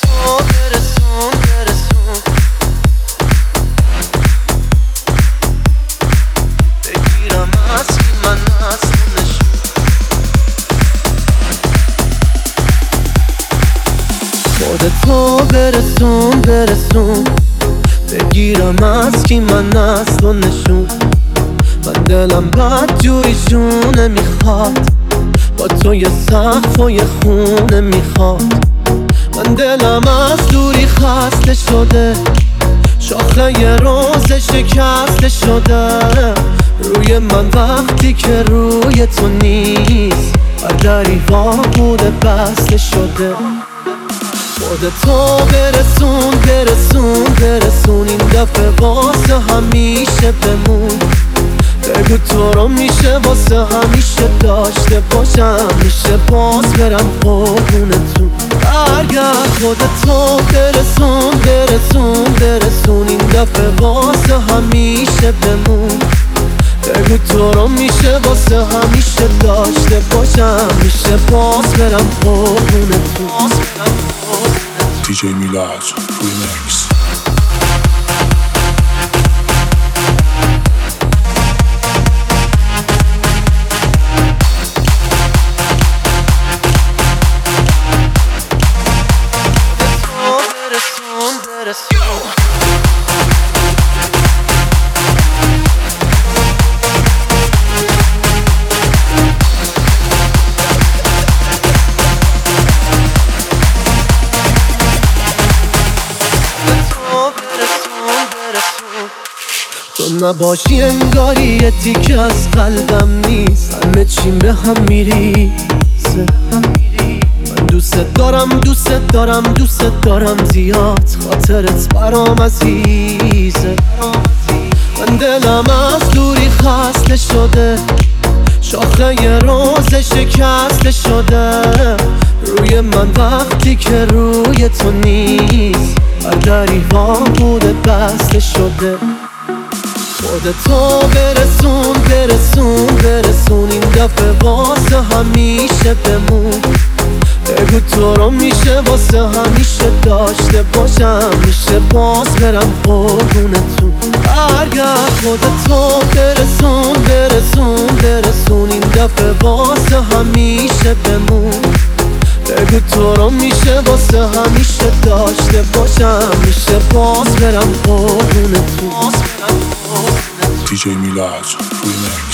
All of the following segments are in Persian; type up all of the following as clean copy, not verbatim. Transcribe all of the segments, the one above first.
تو برسون برسون، بگیرم از کی من از تو نشون. خودتو برسون برسون، بگیرم از کی من از تو نشون. من دلم بد جوری جونه میخواد، با تو یه سقف و یه خونه میخواد. من دلم از دوری خسته شده، شاخه یه روز شکسته شده. روی من وقتی که روی تو نیست، هر دری وا بوده بسته شده. خودتو برسون برسون برسون، این دفعه واسه همیشه بمون. بگو تو رو میشه واسه همیشه داشته باشم، میشه باز برم قربونتون. برگرد خودتو برسون برسون برسون، این دفعه واسه همیشه بمون. بگو تو رو میشه واسه همیشه داشته باشم، میشه باز برم قربونتون. DJ Milaj Remix. تو نباشی انگاری یه تیکه از قلبم نیست، همه چیم به هم میریزه. من دوست دارم دوست دارم دوست دارم زیاد، خاطرت برام عزیزه. من دلم از دوری خسته شده، شاخه یه روز شکسته شده. روی من وقتی که روی تو نیست، هر دری وا بوده بسته شده. خودتو برسون برسون برسون، این دفعه واسه همیشه بمون. بگو تو رو میشه واسه همیشه داشته باشم، میشه باز برم قربونتون. برگرد خودتو برسون برسون برسون، این دفعه واسه همیشه بمون. بگو تو رو میشه واسه همیشه داشته باشم، میشه باز برم قربونتون. DJ Milaj Remix.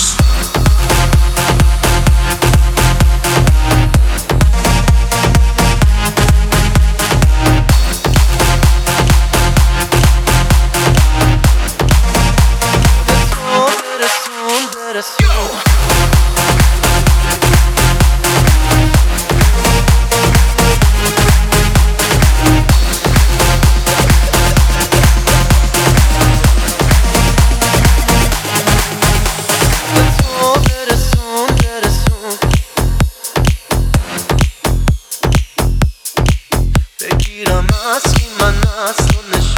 بگیرم از کی من از تو نشون.